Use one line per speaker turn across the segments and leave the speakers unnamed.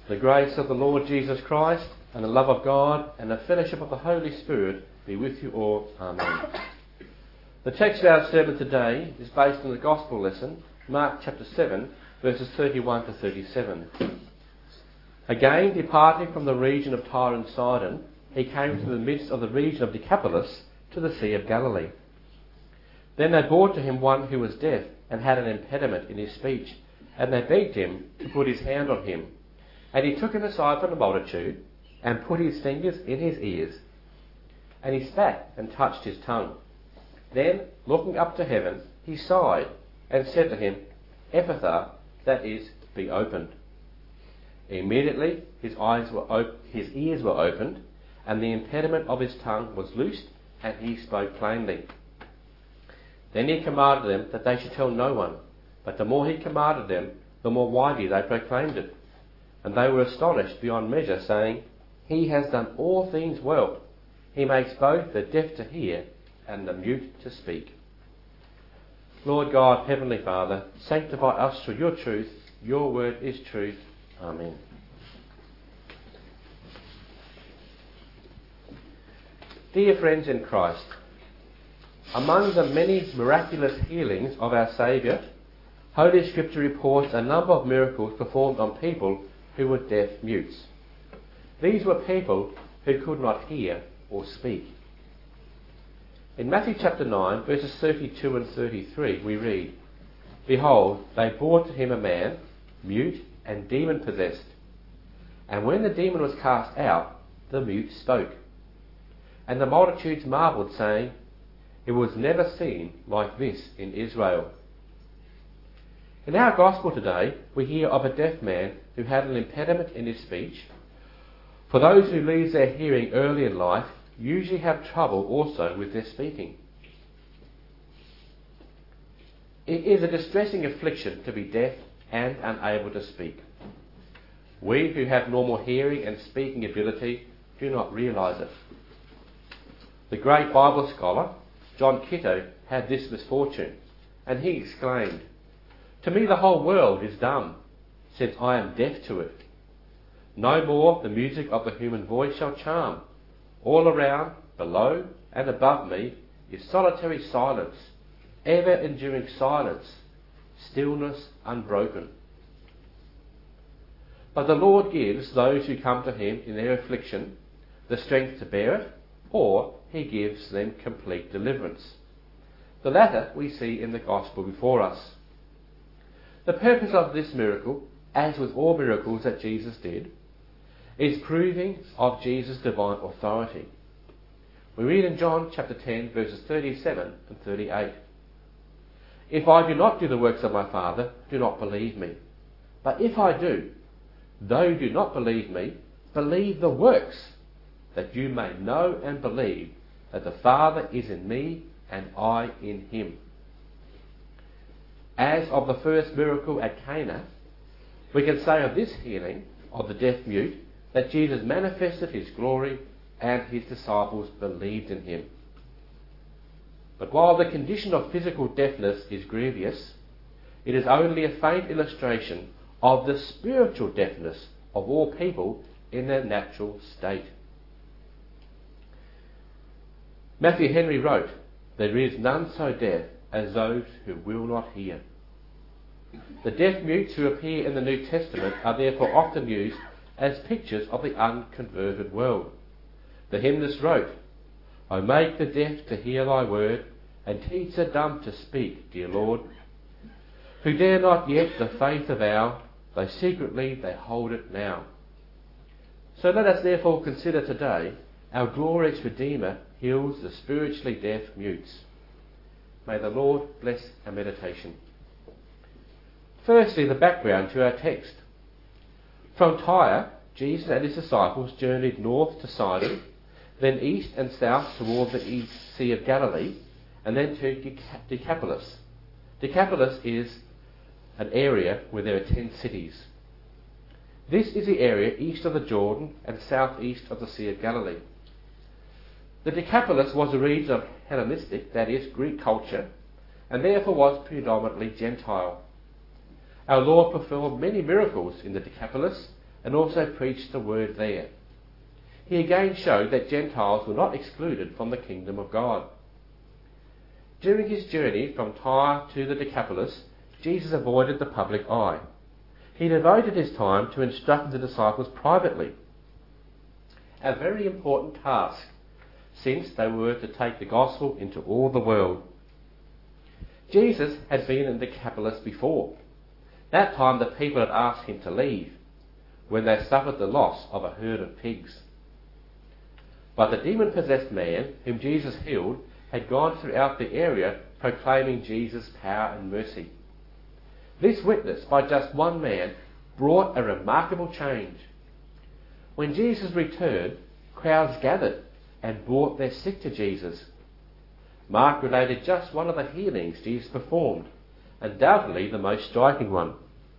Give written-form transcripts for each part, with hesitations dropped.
The grace of the Lord Jesus Christ and the love of God and the fellowship of the Holy Spirit be with you all. Amen. The text of our sermon today is based on the Gospel lesson, Mark chapter 7, verses 31 to 37. Again, departing from the region of Tyre and Sidon, he came to the midst of the region of Decapolis, to the Sea of Galilee. Then they brought to him one who was deaf and had an impediment in his speech, and they begged him to put his hand on him. And he took him aside from the multitude, and put his fingers in his ears. And he spat and touched his tongue. Then, looking up to heaven, he sighed, and said to him, Ephphatha, that is, be opened. Immediately his ears were opened, and the impediment of his tongue was loosed, and he spoke plainly. Then he commanded them that they should tell no one, but the more he commanded them, the more widely they proclaimed it. And they were astonished beyond measure, saying, He has done all things well. He makes both the deaf to hear and the mute to speak. Lord God, Heavenly Father, sanctify us through your truth. Your word is truth. Amen. Dear friends in Christ, among the many miraculous healings of our Saviour, Holy Scripture reports a number of miracles performed on people who were deaf mutes. These were people who could not hear or speak. In Matthew chapter 9, verses 32 and 33, we read, Behold, they brought to him a man, mute and demon-possessed. And when the demon was cast out, the mute spoke. And the multitudes marvelled, saying, It was never seen like this in Israel. In our Gospel today, we hear of a deaf man who had an impediment in his speech. For those who lose their hearing early in life usually have trouble also with their speaking. It is a distressing affliction to be deaf and unable to speak. We who have normal hearing and speaking ability do not realise it. The great Bible scholar, John Kitto, had this misfortune, and he exclaimed, To me the whole world is dumb, since I am deaf to it. No more the music of the human voice shall charm. All around, below and above me is solitary silence, ever enduring silence, stillness unbroken. But the Lord gives those who come to him in their affliction the strength to bear it, or he gives them complete deliverance. The latter we see in the Gospel before us. The purpose of this miracle, as with all miracles that Jesus did, is proving of Jesus' divine authority. We read in John chapter 10, verses 37 and 38. If I do not do the works of my Father, do not believe me. But if I do, though you do not believe me, believe the works, that you may know and believe that the Father is in me and I in him. As of the first miracle at Cana, we can say of this healing of the deaf mute that Jesus manifested his glory and his disciples believed in him. But while the condition of physical deafness is grievous, it is only a faint illustration of the spiritual deafness of all people in their natural state. Matthew Henry wrote, There is none so deaf as those who will not hear. The deaf mutes who appear in the New Testament are therefore often used as pictures of the unconverted world. The hymnist wrote, O make the deaf to hear thy word, and teach the dumb to speak, dear Lord, who dare not yet the faith avow, though secretly they hold it now. So let us therefore consider today our glorious Redeemer heals the spiritually deaf mutes. May the Lord bless our meditation. Firstly, the background to our text. From Tyre, Jesus and his disciples journeyed north to Sidon, then east and south toward the Sea of Galilee, and then to Decapolis. Decapolis is an area where there are 10 cities. This is the area east of the Jordan and southeast of the Sea of Galilee. The Decapolis was a region of Hellenistic, that is, Greek culture, and therefore was predominantly Gentile. Our Lord performed many miracles in the Decapolis, and also preached the word there. He again showed that Gentiles were not excluded from the kingdom of God. During his journey from Tyre to the Decapolis, Jesus avoided the public eye. He devoted his time to instruct the disciples privately. A very important task, since they were to take the gospel into all the world. Jesus had been in the Decapolis before. That time the people had asked him to leave, when they suffered the loss of a herd of pigs. But the demon-possessed man, whom Jesus healed, had gone throughout the area proclaiming Jesus' power and mercy. This witness by just one man brought a remarkable change. When Jesus returned, crowds gathered and brought their sick to Jesus. Mark related just one of the healings Jesus performed, undoubtedly the most striking one.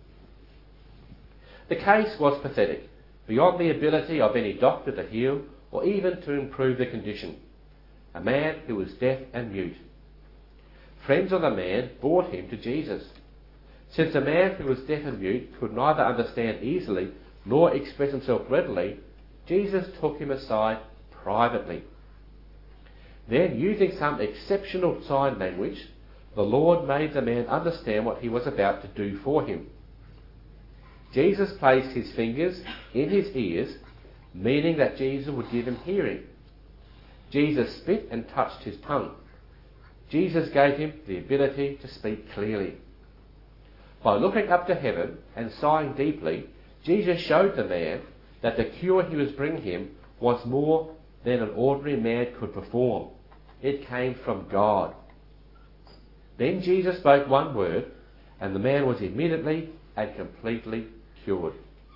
The case was pathetic, beyond the ability of any doctor to heal or even to improve the condition. A man who was deaf and mute. Friends of the man brought him to Jesus. Since the man who was deaf and mute could neither understand easily nor express himself readily, Jesus took him aside privately. Then, using some exceptional sign language, the Lord made the man understand what he was about to do for him. Jesus placed his fingers in his ears, meaning that Jesus would give him hearing. Jesus spit and touched his tongue. Jesus gave him the ability to speak clearly. By looking up to heaven and sighing deeply, Jesus showed the man that the cure he was bringing him was more than an ordinary man could perform. It came from God. Then Jesus spoke one word, and the man was immediately and completely cured.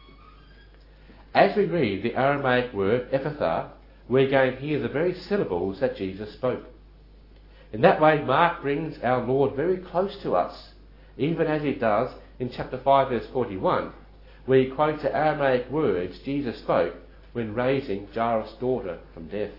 As we read the Aramaic word Ephphatha, we again hear the very syllables that Jesus spoke. In that way, Mark brings our Lord very close to us, even as he does in chapter 5 verse 41, where he quotes the Aramaic words Jesus spoke when raising Jairus' daughter from death.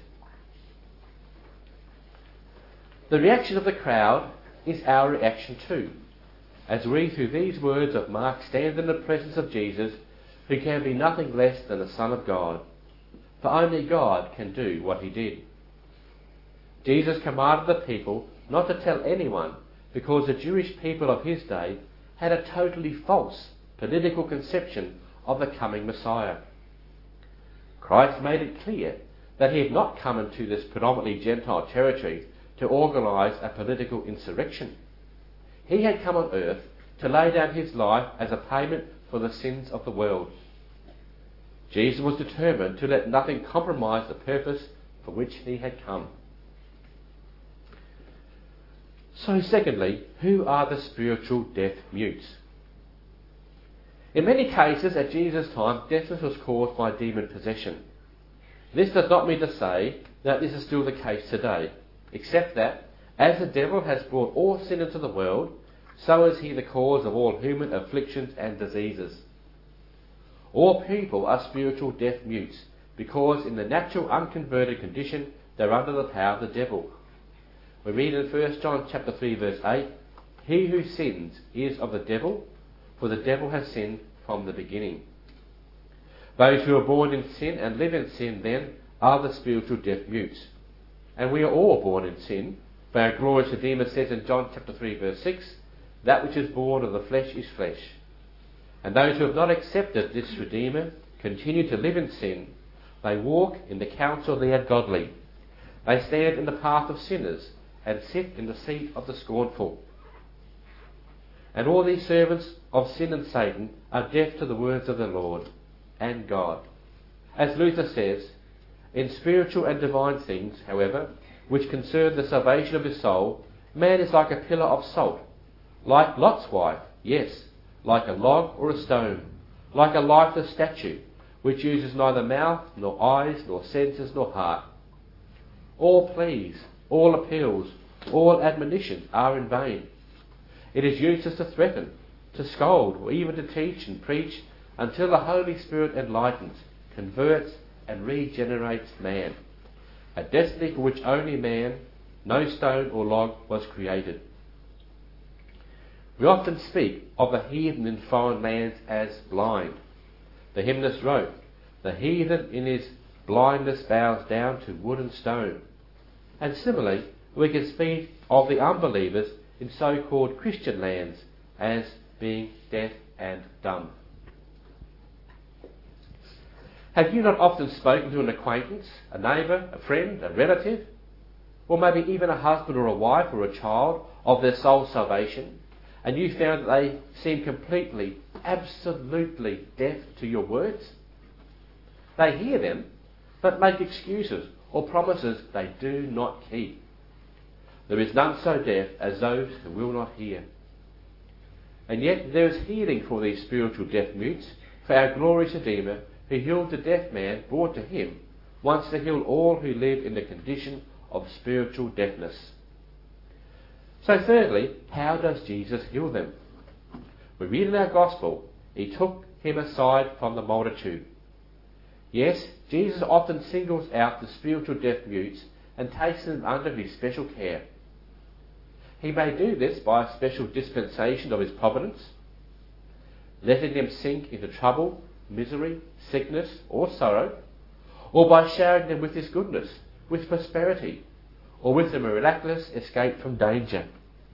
The reaction of the crowd is our reaction too, as we through these words of Mark stand in the presence of Jesus, who can be nothing less than the Son of God, for only God can do what he did. Jesus commanded the people not to tell anyone, because the Jewish people of his day had a totally false political conception of the coming Messiah. Christ made it clear that he had not come into this predominantly Gentile territory to organise a political insurrection. He had come on earth to lay down his life as a payment for the sins of the world. Jesus was determined to let nothing compromise the purpose for which he had come. So secondly, who are the spiritual deaf mutes? In many cases at Jesus' time, deafness was caused by demon possession. This does not mean to say that this is still the case today, except that, as the devil has brought all sin into the world, so is he the cause of all human afflictions and diseases. All people are spiritual deaf mutes, because in the natural unconverted condition they are under the power of the devil. We read in 1 John chapter 3 verse 8, "He who sins is of the devil, for the devil has sinned from the beginning." Those who are born in sin and live in sin then are the spiritual deaf mutes. And we are all born in sin, for our glorious Redeemer says in John chapter 3 verse 6, "That which is born of the flesh is flesh." And those who have not accepted this Redeemer continue to live in sin. They walk in the counsel of the ungodly. They stand in the path of sinners and sit in the seat of the scornful. And all these servants of sin and Satan are deaf to the words of the Lord and God. As Luther says, in spiritual and divine things, however, which concern the salvation of his soul, man is like a pillar of salt, like Lot's wife, yes, like a log or a stone, like a lifeless statue, which uses neither mouth, nor eyes, nor senses, nor heart. All pleas, all appeals, all admonitions are in vain. It is useless to threaten, to scold, or even to teach and preach until the Holy Spirit enlightens, converts, and regenerates man, a destiny for which only man, no stone or log, was created. We often speak of the heathen in foreign lands as blind. The hymnist wrote, "The heathen in his blindness bows down to wood and stone." And similarly, we can speak of the unbelievers in so-called Christian lands as being deaf and dumb. Have you not often spoken to an acquaintance, a neighbour, a friend, a relative, or maybe even a husband or a wife or a child of their soul's salvation, and you found that they seem completely, absolutely deaf to your words? They hear them, but make excuses or promises they do not keep. There is none so deaf as those who will not hear. And yet there is healing for these spiritual deaf mutes, for our glorious Redeemer, who healed the deaf man brought to him, wants to heal all who live in the condition of spiritual deafness. So thirdly, how does Jesus heal them? We read in our Gospel, he took him aside from the multitude. Yes, Jesus often singles out the spiritual deaf mutes and takes them under his special care. He may do this by a special dispensation of his providence, letting them sink into trouble, misery, sickness or sorrow, or by showering them with his goodness, with prosperity, or with a miraculous escape from danger.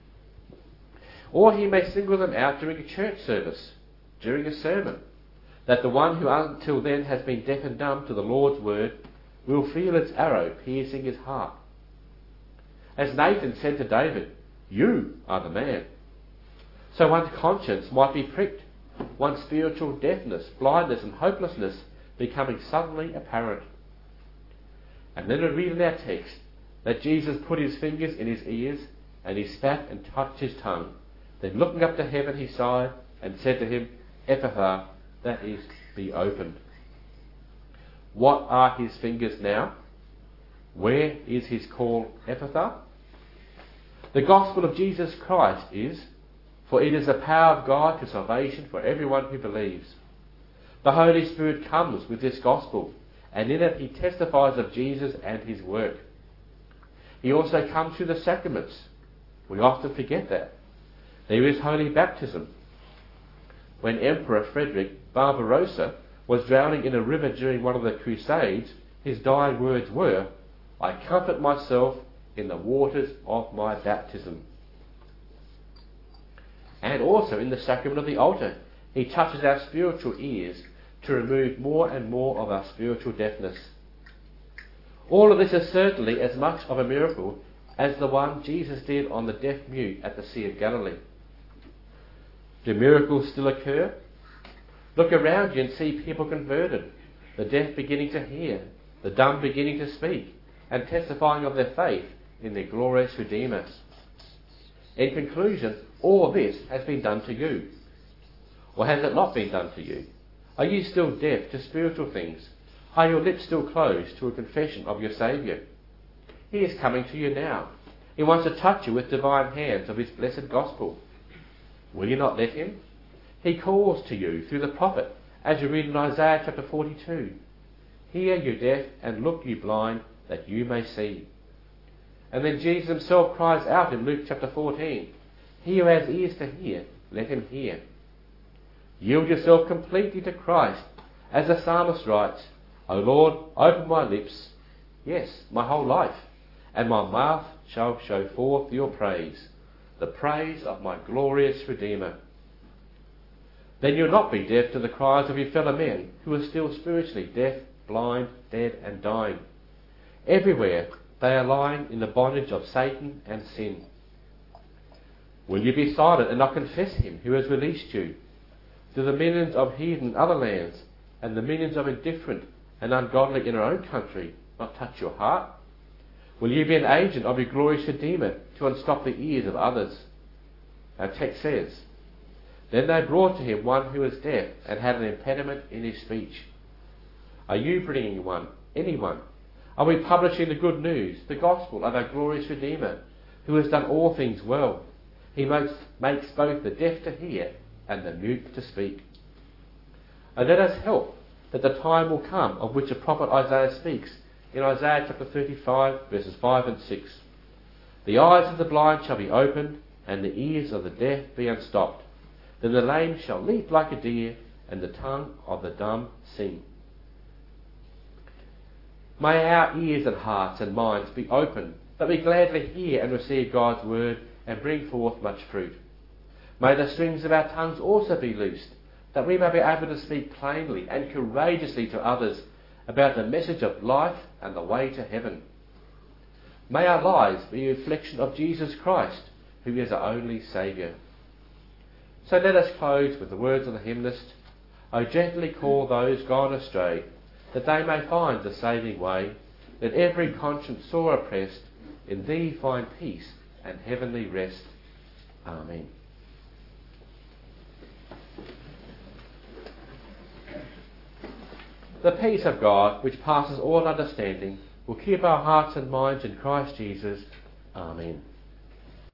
Or he may single them out during a church service, during a sermon, that the one who until then has been deaf and dumb to the Lord's word will feel its arrow piercing his heart. As Nathan said to David, "You are the man." So one's conscience might be pricked, one's spiritual deafness, blindness and hopelessness becoming suddenly apparent. And then we read in our text that Jesus put his fingers in his ears and he spat and touched his tongue. Then looking up to heaven he sighed and said to him, "Ephphatha," that is, be opened. What are his fingers now? Where is his call Ephphatha? The gospel of Jesus Christ is, for it is the power of God to salvation for everyone who believes. The Holy Spirit comes with this gospel, and in it he testifies of Jesus and his work. He also comes through the sacraments. We often forget that. There is holy baptism. When Emperor Frederick Barbarossa was drowning in a river during one of the Crusades, his dying words were, "I comfort myself in the waters of my baptism." And also in the sacrament of the altar, he touches our spiritual ears to remove more and more of our spiritual deafness. All of this is certainly as much of a miracle as the one Jesus did on the deaf mute at the Sea of Galilee. Do miracles still occur? Look around you and see people converted, the deaf beginning to hear, the dumb beginning to speak, and testifying of their faith in their glorious Redeemer. In conclusion, all this has been done to you. Or has it not been done to you? Are you still deaf to spiritual things? Are your lips still closed to a confession of your Saviour? He is coming to you now. He wants to touch you with divine hands of his blessed gospel. Will you not let him? He calls to you through the prophet, as you read in Isaiah chapter 42. Hear, you deaf, and look, you blind, that you may see. And then Jesus himself cries out in Luke chapter 14, "He who has ears to hear, let him hear." Yield yourself completely to Christ, as the psalmist writes, "O Lord, open my lips, yes, my whole life, and my mouth shall show forth your praise, the praise of my glorious Redeemer." Then you'll not be deaf to the cries of your fellow men who are still spiritually deaf, blind, dead and dying. Everywhere they are lying in the bondage of Satan and sin. Will you be silent and not confess him who has released you? Do the millions of heathen in other lands and the millions of indifferent and ungodly in our own country not touch your heart? Will you be an agent of your glorious Redeemer to unstop the ears of others? Our text says, "Then they brought to him one who was deaf and had an impediment in his speech." Are you bringing anyone? Are we publishing the good news, the gospel of our glorious Redeemer, who has done all things well? He makes both the deaf to hear and the mute to speak. And let us help that the time will come of which the prophet Isaiah speaks in Isaiah chapter 35 verses 5 and 6. "The eyes of the blind shall be opened and the ears of the deaf be unstopped. Then the lame shall leap like a deer and the tongue of the dumb sing. May our ears and hearts and minds be open, that we gladly hear and receive God's word and bring forth much fruit. May the strings of our tongues also be loosed, that we may be able to speak plainly and courageously to others about the message of life and the way to heaven. May our lives be a reflection of Jesus Christ, who is our only Saviour. So let us close with the words of the hymnist, "O gently call those gone astray, that they may find the saving way. Let every conscience sore oppressed in thee find peace and heavenly rest." Amen. The peace of God, which passes all understanding, will keep our hearts and minds in Christ Jesus. Amen.